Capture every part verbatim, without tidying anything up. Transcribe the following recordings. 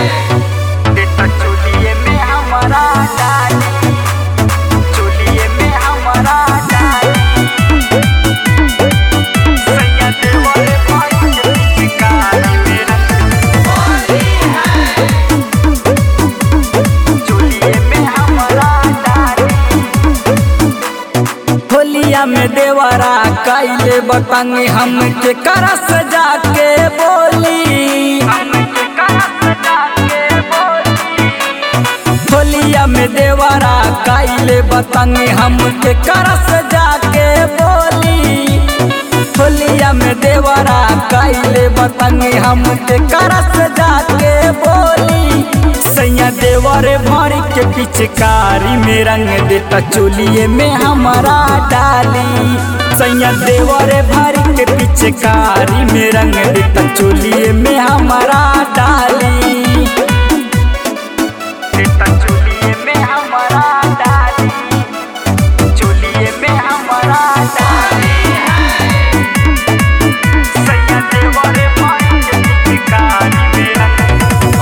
बेटा चोलिए में हमारा डाली, चोलिए में हमारा डाली, सैया देवर भाई के कार मेरा चोलिए में हमारा डाली। होलिया में देवरा कैले बतंग हम के करस जाके बोली, होलिया में देवरा कैले बतंग हम के करस जाके बोली, होलिया में देवरा कैले बतंग हम के करस जाके बोली, सैया देवरे भरी के पिचकारी में रंग देता चोलिए में हमारा डाली, सैया देवरे भरी के पिचकारी में रंग देता चोलिए में हमारा डाली, देता चोलिए में हमारा डाली, चोलिए में हमारा डाली, सैया देवरे भरी के पिचकारी में रंग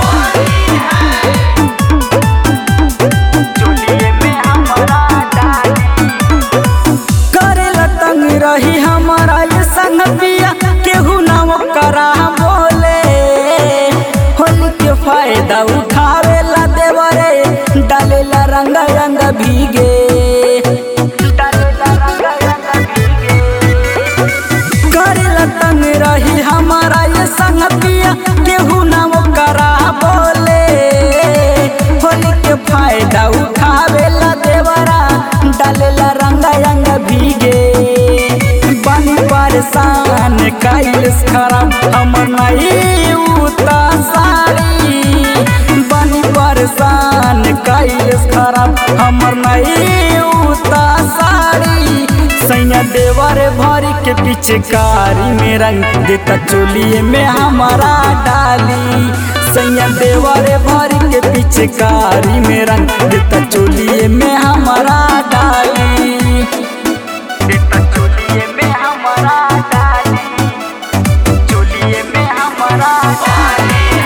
चोलिए में हमारा डाली। करेला तंग रही हमारा ये संग पिया केहू ना करा बोले, होली के फायदा उठावेला देवरे डालेला रंग रंग भीगे, डालेला रंग रंग भीगे। करेला तंग रही हमारा ये संग पिया केहू ना करा बोले, होली के फायदा उठावेला देवरा डालेला रंग रंग भीगे, बनी परेशान कैलस खराब हमर नहीं उता साड़ी, बनी परेशान कैलस खराब हमर नहीं उता साड़ी, सैया देवर भरी के पिचकारी में रंग देता चोलिए में हमारा डाली, सैया देवर भरी के पिचकारी में रंग देता चोलिए में हमारा डाली, देता चोलिए में हमारा डाली, चोलिए में हमारा डाली,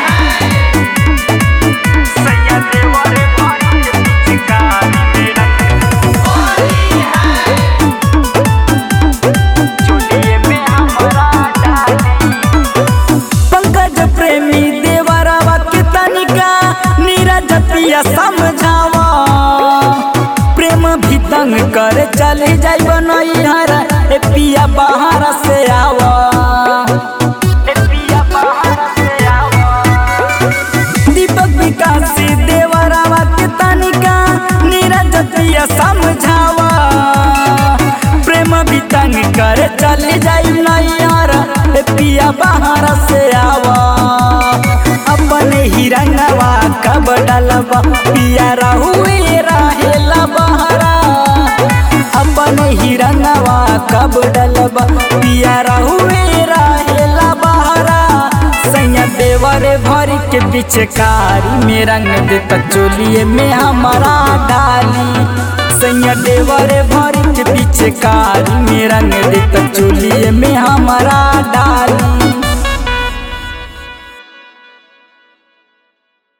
सैया देवर भरी के पिचकारी में रंग चोलिए में हमारा डाली। पंकज प्रेमी देवरवा के तनिका नीरज पिया समझावा, प्रेम भी तंग करे चले जाई बनैहर ए पिया बाहर से आवा, ए पिया बाहर से आवा। दीपक विकास देवरवा के तनिका नीरज पिया समझावा, प्रेम भी तंग करे चले जाई नैहर ए पिया बाहर से आवा, अपने ही रंगवा कब डलबा पिया रहुए रहेला बहरा, अपने ही रंगवा कब डलबा पिया रहुए रहेला बहरा, सैया देवरे भरी के पिचकारी में रंग देता चोलिए में हमारा डाली, सैया देवरे भरी के पिचकारी में रंग देता चोलिए में हमारा डाली।